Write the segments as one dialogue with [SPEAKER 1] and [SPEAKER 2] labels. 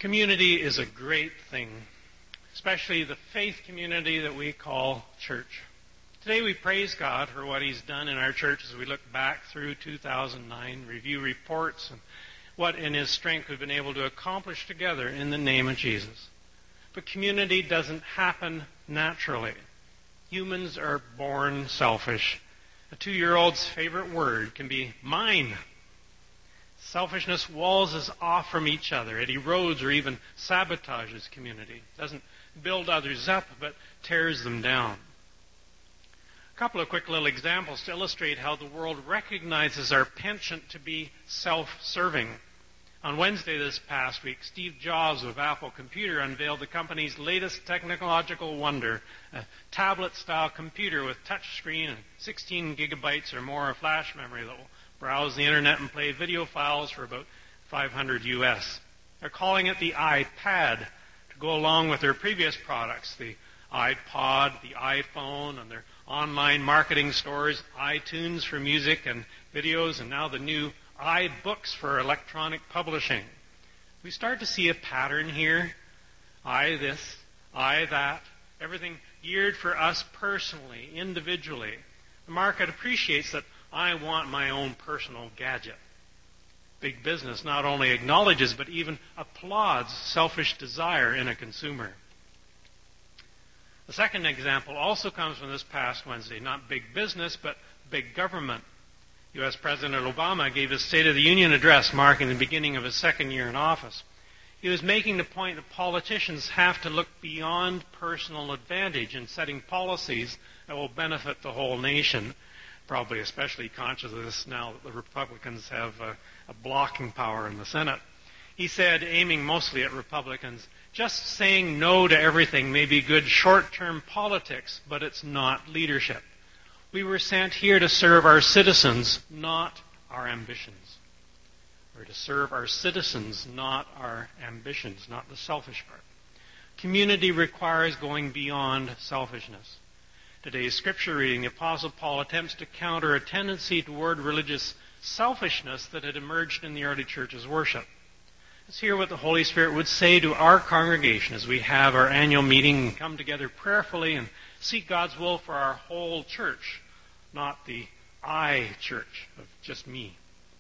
[SPEAKER 1] Community is a great thing, especially the faith community that we call church. Today we praise God for what He's done in our church as we look back through 2009, review reports, and what in His strength we've been able to accomplish together in the name of Jesus. But community doesn't happen naturally. Humans are born selfish. A 2-year-old's favorite word can be mine. Selfishness walls us off from each other. It erodes or even sabotages community. It doesn't build others up, but tears them down. A couple of quick little examples to illustrate how the world recognizes our penchant to be self-serving. On Wednesday this past week, Steve Jobs of Apple Computer unveiled the company's latest technological wonder, a tablet-style computer with touch screen and 16 gigabytes or more of flash memory that will browse the internet and play video files for about $500 US. They're calling it the iPad to go along with their previous products, the iPod, the iPhone, and their online marketing stores, iTunes for music and videos, and now the new iBooks for electronic publishing. We start to see a pattern here. I this, I that, everything geared for us personally, individually. The market appreciates that I want my own personal gadget. Big business not only acknowledges but even applauds selfish desire in a consumer. The second example also comes from this past Wednesday. Not big business, but big government. U.S. President Obama gave his State of the Union address marking the beginning of his second year in office. He was making the point that politicians have to look beyond personal advantage in setting policies that will benefit the whole nation. Probably especially conscious of this now that the Republicans have a blocking power in the Senate. He said, aiming mostly at Republicans, just saying no to everything may be good short-term politics, but it's not leadership. We were sent here to serve our citizens, not our ambitions. We're to serve our citizens, not our ambitions, not the selfish part. Community requires going beyond selfishness. Today's scripture reading, the Apostle Paul attempts to counter a tendency toward religious selfishness that had emerged in the early church's worship. Let's hear what the Holy Spirit would say to our congregation as we have our annual meeting and come together prayerfully and seek God's will for our whole church, not the I church of just me.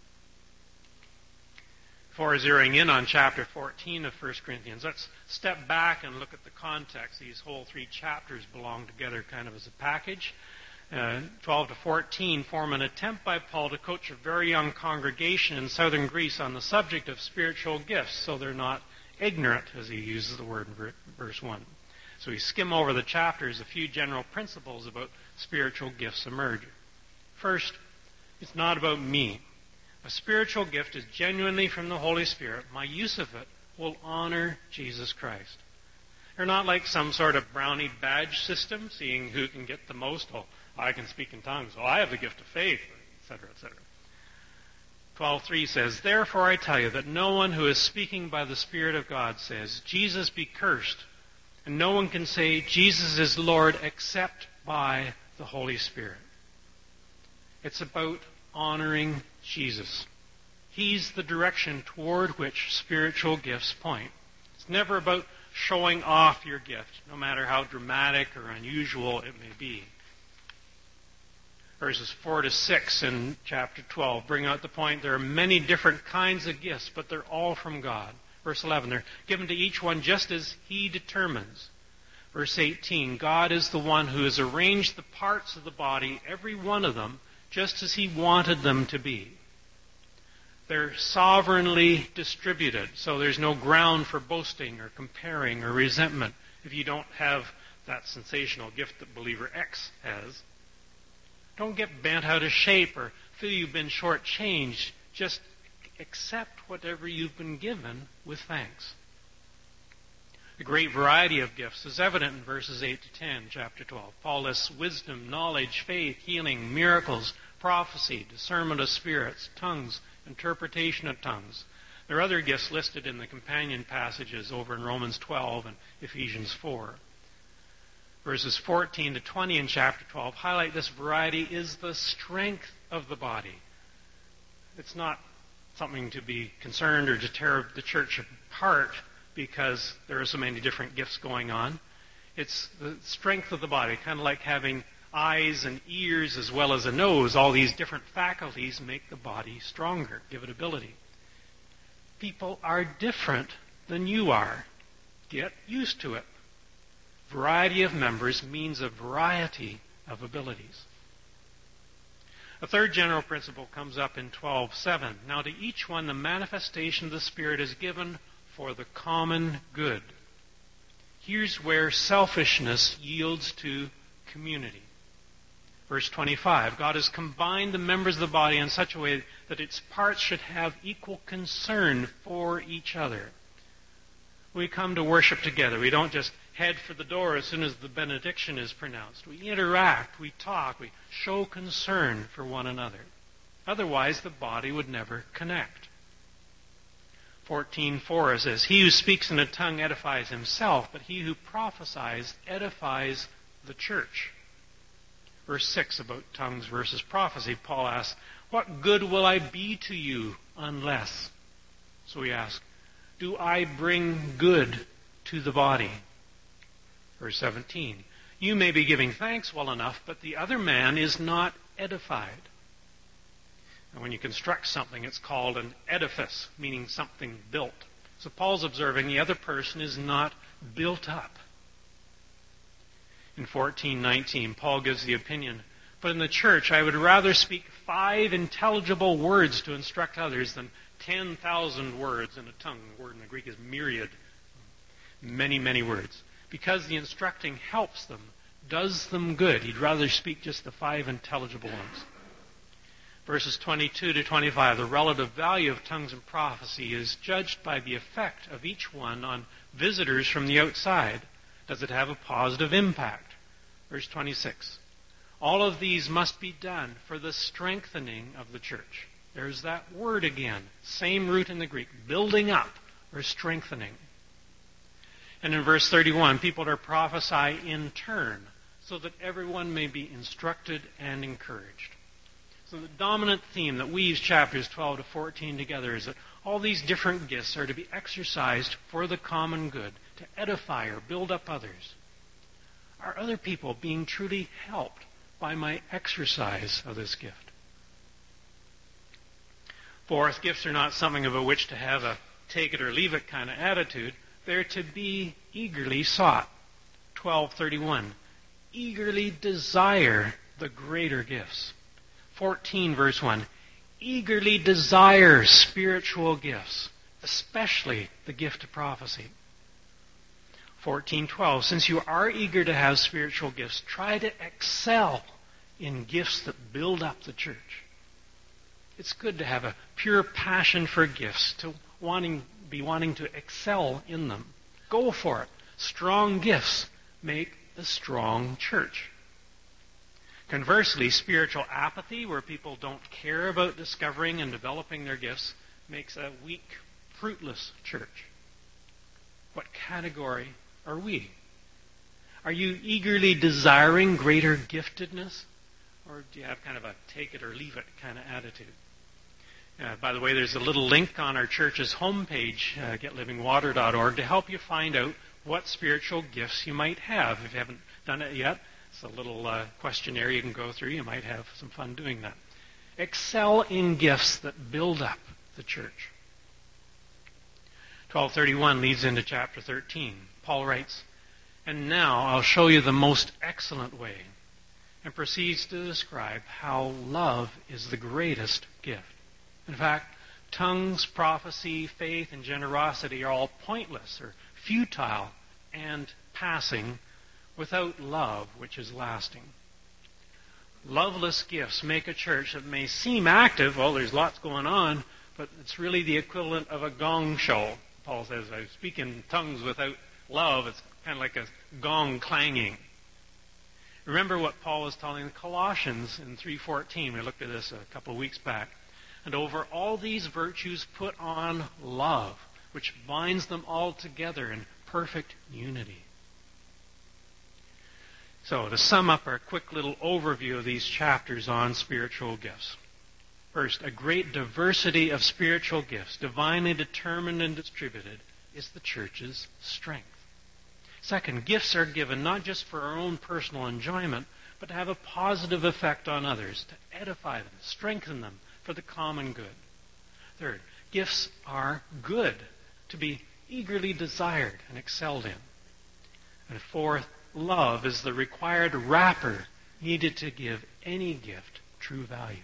[SPEAKER 1] Before zeroing in on chapter 14 of 1 Corinthians, let's step back and look at the context. These whole 3 chapters belong together kind of as a package. 12 to 14 form an attempt by Paul to coach a very young congregation in southern Greece on the subject of spiritual gifts, so they're not ignorant, as he uses the word in verse 1. So we skim over the chapters. A few general principles about spiritual gifts emerge. First, it's not about me. A spiritual gift is genuinely from the Holy Spirit. My use of it will honor Jesus Christ. They're not like some sort of brownie badge system, seeing who can get the most. Oh, I can speak in tongues. Oh, I have the gift of faith, etc., etc. 12:3 says, therefore I tell you that no one who is speaking by the Spirit of God says, Jesus be cursed. And no one can say, Jesus is Lord, except by the Holy Spirit. It's about honoring Jesus. He's the direction toward which spiritual gifts point. It's never about showing off your gift, no matter how dramatic or unusual it may be. Verses 4 to 6 in chapter 12 bring out the point there are many different kinds of gifts, but they're all from God. Verse 11, they're given to each one just as He determines. Verse 18, God is the one who has arranged the parts of the body, every one of them, just as He wanted them to be. They're sovereignly distributed, so there's no ground for boasting or comparing or resentment if you don't have that sensational gift that believer X has. Don't get bent out of shape or feel you've been shortchanged. Just accept whatever you've been given with thanks. The great variety of gifts is evident in verses 8 to 10, chapter 12. Paul lists wisdom, knowledge, faith, healing, miracles, prophecy, discernment of spirits, tongues, interpretation of tongues. There are other gifts listed in the companion passages over in Romans 12 and Ephesians 4. Verses 14 to 20 in chapter 12 highlight this variety is the strength of the body. It's not something to be concerned or to tear the church apart, because there are so many different gifts going on. It's the strength of the body, kind of like having eyes and ears as well as a nose. All these different faculties make the body stronger, give it ability. People are different than you are. Get used to it. Variety of members means a variety of abilities. A third general principle comes up in 12:7. Now to each one the manifestation of the Spirit is given for the common good. Here's where selfishness yields to community. Verse 25, God has combined the members of the body in such a way that its parts should have equal concern for each other. We come to worship together. We don't just head for the door as soon as the benediction is pronounced. We interact, we talk, we show concern for one another. Otherwise, the body would never connect. 14:4 says, He who speaks in a tongue edifies himself, but he who prophesies edifies the church. Verse 6 about tongues versus prophecy, Paul asks, What good will I be to you unless? So we ask, do I bring good to the body? Verse 17, You may be giving thanks well enough, but the other man is not edified. And when you construct something, it's called an edifice, meaning something built. So Paul's observing the other person is not built up. In 14:19, Paul gives the opinion, But in the church I would rather speak 5 intelligible words to instruct others than 10,000 words in a tongue. The word in the Greek is myriad. Many, many words. Because the instructing helps them, does them good. He'd rather speak just the 5 intelligible ones. Verses 22 to 25, the relative value of tongues and prophecy is judged by the effect of each one on visitors from the outside. Does it have a positive impact? Verse 26, all of these must be done for the strengthening of the church. There's that word again, same root in the Greek, building up or strengthening. And in verse 31, people are to prophesy in turn, so that everyone may be instructed and encouraged. So the dominant theme that weaves chapters 12 to 14 together is that all these different gifts are to be exercised for the common good, to edify or build up others. Are other people being truly helped by my exercise of this gift? Fourth, gifts are not something of which to have a take it or leave it kind of attitude. They're to be eagerly sought. 12:31. Eagerly desire the greater gifts. 14 verse 1. Eagerly desire spiritual gifts, especially the gift of prophecy. 14:12. Since you are eager to have spiritual gifts, try to excel in gifts that build up the church. It's good to have a pure passion for gifts, to be wanting to excel in them. Go for it. Strong gifts make a strong church. Conversely, spiritual apathy, where people don't care about discovering and developing their gifts, makes a weak, fruitless church. What category are we? Are you eagerly desiring greater giftedness? Or do you have kind of a take it or leave it kind of attitude? By the way, there's a little link on our church's homepage, getlivingwater.org, to help you find out what spiritual gifts you might have. If you haven't done it yet, it's a little questionnaire you can go through. You might have some fun doing that. Excel in gifts that build up the church. 12:31 leads into chapter 13. Paul writes, And now I'll show you the most excellent way, and proceeds to describe how love is the greatest gift. In fact, tongues, prophecy, faith, and generosity are all pointless or futile and passing without love, which is lasting. Loveless gifts make a church that may seem active. Well, there's lots going on, but it's really the equivalent of a gong show. Paul says, I speak in tongues without love. It's kind of like a gong clanging. Remember what Paul was telling the Colossians in 3:14. We looked at this a couple of weeks back. And over all these virtues put on love, which binds them all together in perfect unity. So, to sum up our quick little overview of these chapters on spiritual gifts. First, a great diversity of spiritual gifts, divinely determined and distributed, is the church's strength. Second, gifts are given not just for our own personal enjoyment, but to have a positive effect on others, to edify them, strengthen them for the common good. Third, gifts are good, to be eagerly desired and excelled in. And fourth, love is the required wrapper needed to give any gift true value.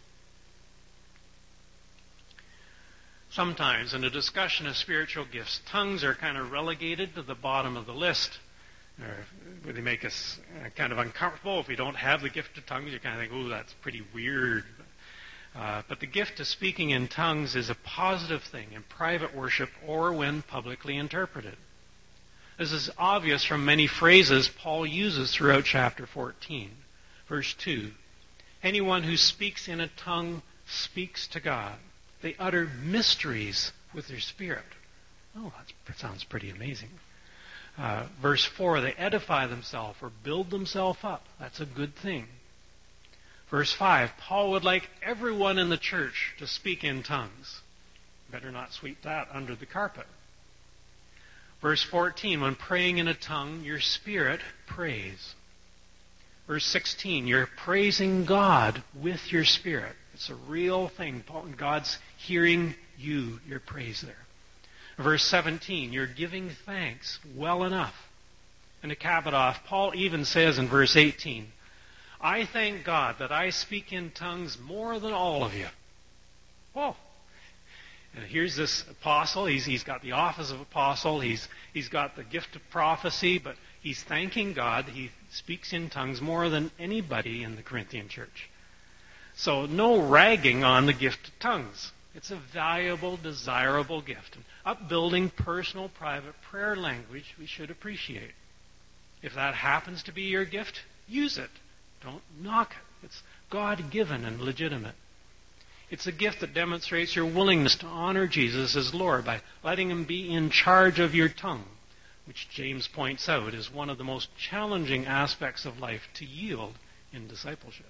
[SPEAKER 1] Sometimes in a discussion of spiritual gifts, tongues are kind of relegated to the bottom of the list. Or they make us kind of uncomfortable. If we don't have the gift of tongues, you kind of think, oh, that's pretty weird. But the gift of speaking in tongues is a positive thing in private worship or when publicly interpreted. This is obvious from many phrases Paul uses throughout chapter 14. Verse 2, anyone who speaks in a tongue speaks to God. They utter mysteries with their spirit. Oh, that sounds pretty amazing. Verse 4, they edify themselves or build themselves up. That's a good thing. Verse 5, Paul would like everyone in the church to speak in tongues. Better not sweep that under the carpet. Verse 14, when praying in a tongue, your spirit prays. Verse 16, you're praising God with your spirit. It's a real thing. God's hearing you, your praise there. Verse 17, you're giving thanks well enough. And to cap it off, Paul even says in verse 18, I thank God that I speak in tongues more than all of you. Whoa. And here's this apostle. He's got the office of apostle. He's got the gift of prophecy, but he's thanking God. He speaks in tongues more than anybody in the Corinthian church. So no ragging on the gift of tongues. It's a valuable, desirable gift. And upbuilding personal, private prayer language we should appreciate. If that happens to be your gift, use it. Don't knock it. It's God-given and legitimate. It's a gift that demonstrates your willingness to honor Jesus as Lord by letting Him be in charge of your tongue, which James points out is one of the most challenging aspects of life to yield in discipleship.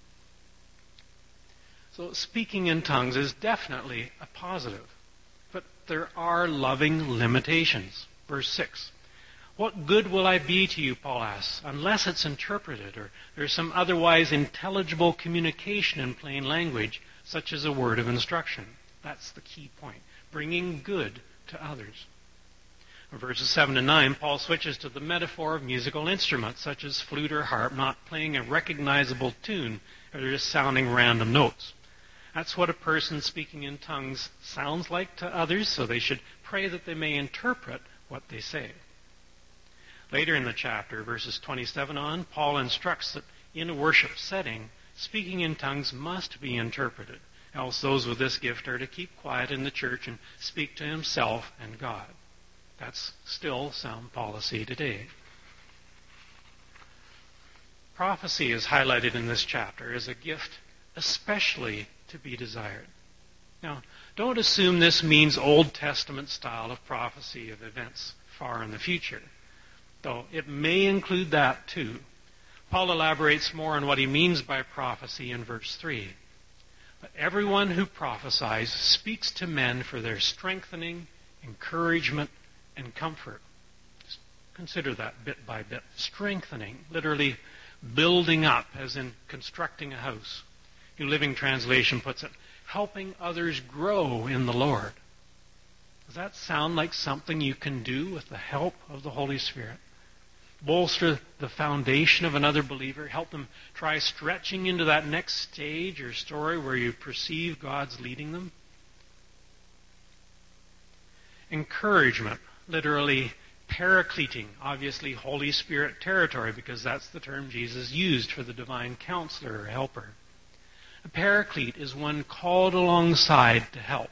[SPEAKER 1] So speaking in tongues is definitely a positive, but there are loving limitations. Verse 6. What good will I be to you, Paul asks, unless it's interpreted or there's some otherwise intelligible communication in plain language, such as a word of instruction? That's the key point. Bringing good to others. In verses 7 to 9, Paul switches to the metaphor of musical instruments, such as flute or harp, not playing a recognizable tune, or just sounding random notes. That's what a person speaking in tongues sounds like to others, so they should pray that they may interpret what they say. Later in the chapter, verses 27 on, Paul instructs that in a worship setting, speaking in tongues must be interpreted, else those with this gift are to keep quiet in the church and speak to himself and God. That's still sound policy today. Prophecy is highlighted in this chapter as a gift especially to be desired. Now, don't assume this means Old Testament style of prophecy of events far in the future, though it may include that too. Paul elaborates more on what he means by prophecy in verse 3. But everyone who prophesies speaks to men for their strengthening, encouragement, and comfort. Just consider that bit by bit. Strengthening, literally building up, as in constructing a house. New Living Translation puts it, helping others grow in the Lord. Does that sound like something you can do with the help of the Holy Spirit? Bolster the foundation of another believer, help them try stretching into that next stage or story where you perceive God's leading them. Encouragement, literally paracleting, obviously Holy Spirit territory, because that's the term Jesus used for the divine counselor or helper. A paraclete is one called alongside to help.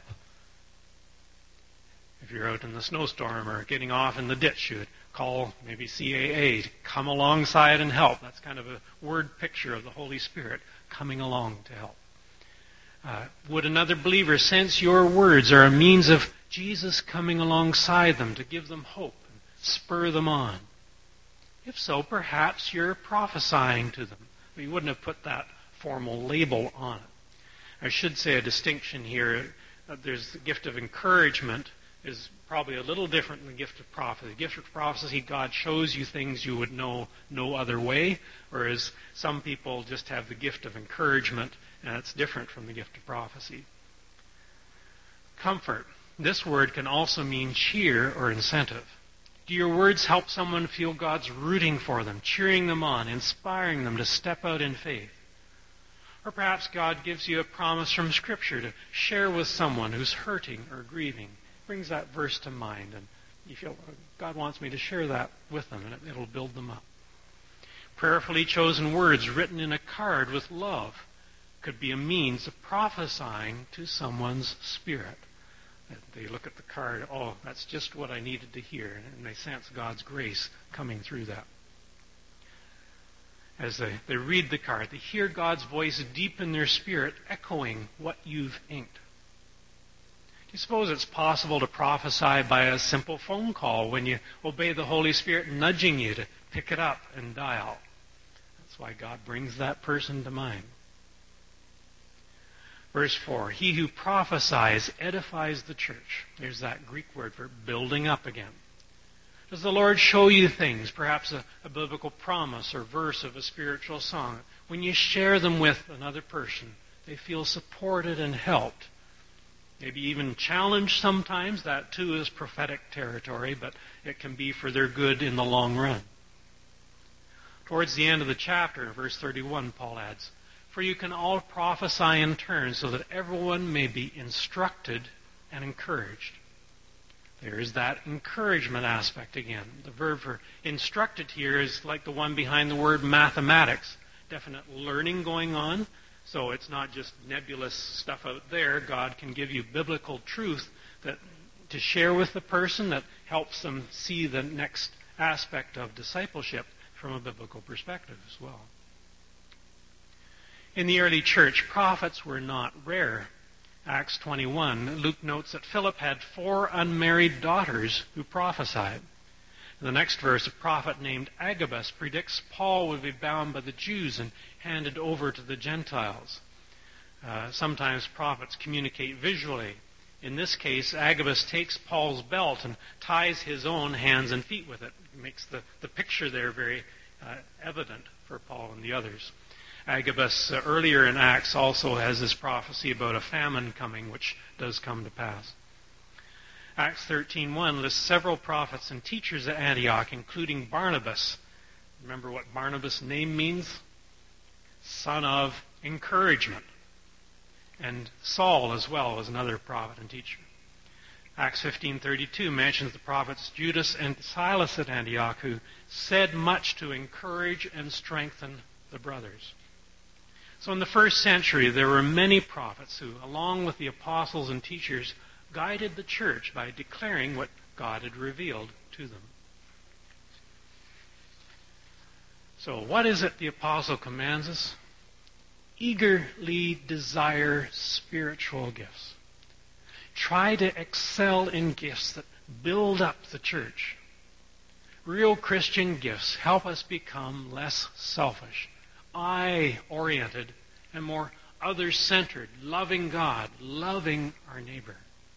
[SPEAKER 1] If you're out in the snowstorm or getting off in the ditch, you would call maybe CAA to come alongside and help. That's kind of a word picture of the Holy Spirit coming along to help. Would another believer sense your words are a means of Jesus coming alongside them to give them hope and spur them on? If so, perhaps you're prophesying to them. But you wouldn't have put that formal label on it. I should say a distinction here. There's the gift of encouragement is probably a little different than the gift of prophecy. The gift of prophecy, God shows you things you would know no other way, whereas some people just have the gift of encouragement, and it's different from the gift of prophecy. Comfort. This word can also mean cheer or incentive. Do your words help someone feel God's rooting for them, cheering them on, inspiring them to step out in faith? Or perhaps God gives you a promise from Scripture to share with someone who's hurting or grieving. Brings that verse to mind, and you feel, God wants me to share that with them, and it'll build them up. Prayerfully chosen words written in a card with love could be a means of prophesying to someone's spirit. They look at the card, oh, that's just what I needed to hear, and they sense God's grace coming through that. As they read the card, they hear God's voice deep in their spirit, echoing what you've inked. Do you suppose it's possible to prophesy by a simple phone call when you obey the Holy Spirit nudging you to pick it up and dial? That's why God brings that person to mind. Verse 4, he who prophesies edifies the church. There's that Greek word for building up again. Does the Lord show you things, perhaps a biblical promise or verse of a spiritual song? When you share them with another person, they feel supported and helped. Maybe even challenged sometimes. That too is prophetic territory, but it can be for their good in the long run. Towards the end of the chapter, in verse 31, Paul adds, for you can all prophesy in turn so that everyone may be instructed and encouraged. There is that encouragement aspect again. The verb for instructed here is like the one behind the word mathematics. Definite learning going on. So it's not just nebulous stuff out there. God can give you biblical truth that to share with the person that helps them see the next aspect of discipleship from a biblical perspective as well. In the early church, prophets were not rare. Acts 21, Luke notes that Philip had 4 unmarried daughters who prophesied. In the next verse, a prophet named Agabus predicts Paul would be bound by the Jews and handed over to the Gentiles. Sometimes prophets communicate visually. In this case, Agabus takes Paul's belt and ties his own hands and feet with it. It makes the picture there very evident for Paul and the others. Agabus, earlier in Acts, also has this prophecy about a famine coming, which does come to pass. Acts 13:1 lists several prophets and teachers at Antioch, including Barnabas. Remember what Barnabas' name means? Son of encouragement. And Saul as well was another prophet and teacher. Acts 15:32 mentions the prophets Judas and Silas at Antioch, who said much to encourage and strengthen the brothers. So in the first century, there were many prophets who, along with the apostles and teachers, guided the church by declaring what God had revealed to them. So what is it the apostle commands us? Eagerly desire spiritual gifts. Try to excel in gifts that build up the church. Real Christian gifts help us become less selfish, I-oriented, and more other-centered, loving God, loving our neighbor.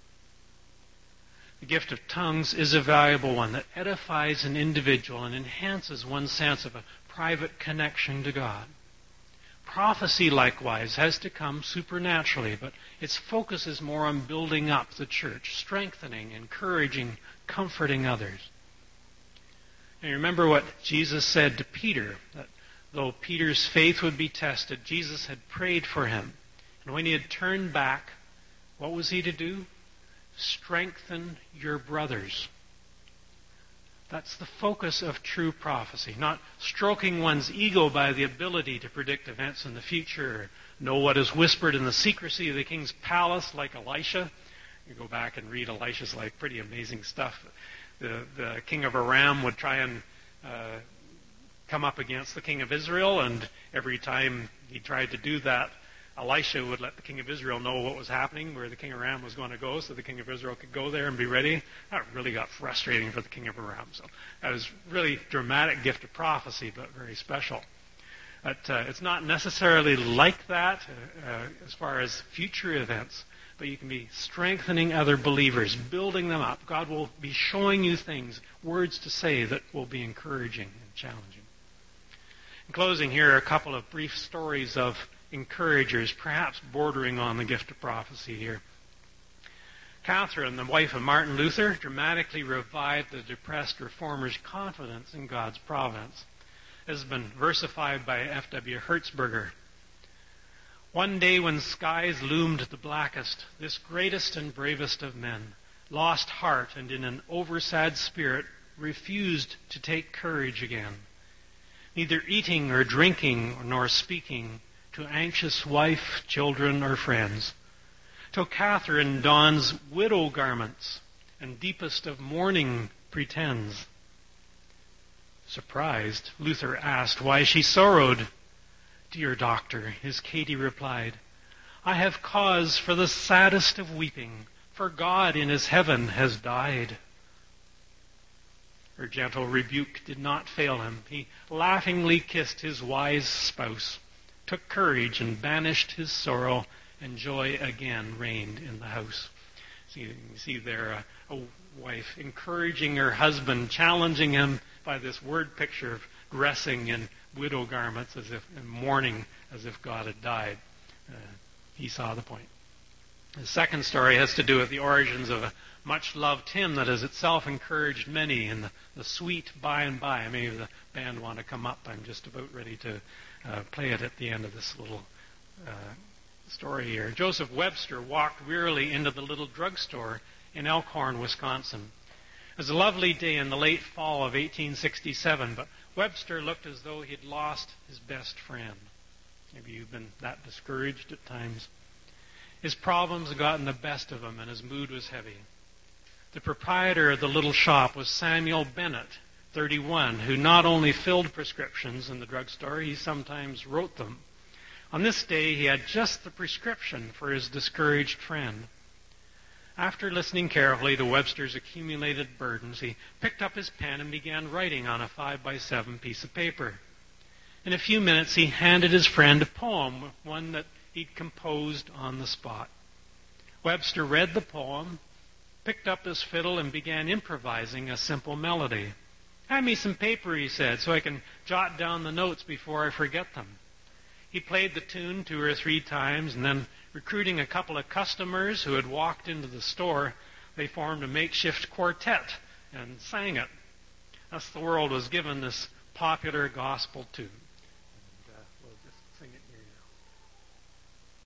[SPEAKER 1] The gift of tongues is a valuable one that edifies an individual and enhances one's sense of a private connection to God. Prophecy, likewise, has to come supernaturally, but its focus is more on building up the church, strengthening, encouraging, comforting others. And remember what Jesus said to Peter, that though Peter's faith would be tested, Jesus had prayed for him. And when he had turned back, what was he to do? Strengthen your brothers. That's the focus of true prophecy, not stroking one's ego by the ability to predict events in the future or know what is whispered in the secrecy of the king's palace like Elisha. You go back and read Elisha's life, pretty amazing stuff. The king of Aram would try and come up against the king of Israel, and every time he tried to do that, Elisha would let the king of Israel know what was happening, where the king of Aram was going to go, so the king of Israel could go there and be ready. That really got frustrating for the king of Aram. So that was really dramatic gift of prophecy, but very special. But it's not necessarily like that as far as future events, but you can be strengthening other believers, building them up. God will be showing you things, words to say that will be encouraging and challenging. In closing, here are a couple of brief stories of encouragers, perhaps bordering on the gift of prophecy here. Catherine, the wife of Martin Luther, dramatically revived the depressed reformer's confidence in God's providence. This has been versified by F.W. Hertzberger. One day when skies loomed the blackest, this greatest and bravest of men lost heart and in an oversad spirit refused to take courage again. Neither eating or drinking nor speaking to anxious wife, children, or friends, till Catherine dons widow garments and deepest of mourning pretends. Surprised, Luther asked why she sorrowed. Dear doctor, his Katie replied, I have cause for the saddest of weeping, for God in his heaven has died. Her gentle rebuke did not fail him. He laughingly kissed his wise spouse, took courage and banished his sorrow, and joy again reigned in the house. So you see there a wife encouraging her husband, challenging him by this word picture of dressing in widow garments as if in mourning as if God had died. He saw the point. The second story has to do with the origins of a much-loved hymn that has itself encouraged many in the sweet by and by. Maybe the band want to come up. I'm just about ready to play it at the end of this little story here. Joseph Webster walked wearily into the little drugstore in Elkhorn, Wisconsin. It was a lovely day in the late fall of 1867, but Webster looked as though he'd lost his best friend. Maybe you've been that discouraged at times. His problems had gotten the best of him, and his mood was heavy. The proprietor of the little shop was Samuel Bennett, 31, who not only filled prescriptions in the drugstore, he sometimes wrote them. On this day, he had just the prescription for his discouraged friend. After listening carefully to Webster's accumulated burdens, he picked up his pen and began writing on a 5x7 piece of paper. In a few minutes, he handed his friend a poem, one that he'd composed on the spot. Webster read the poem, picked up his fiddle, and began improvising a simple melody. Hand me some paper, he said, so I can jot down the notes before I forget them. He played the tune 2 or 3 times, and then, recruiting a couple of customers who had walked into the store, they formed a makeshift quartet and sang it. Thus the world was given this popular gospel tune.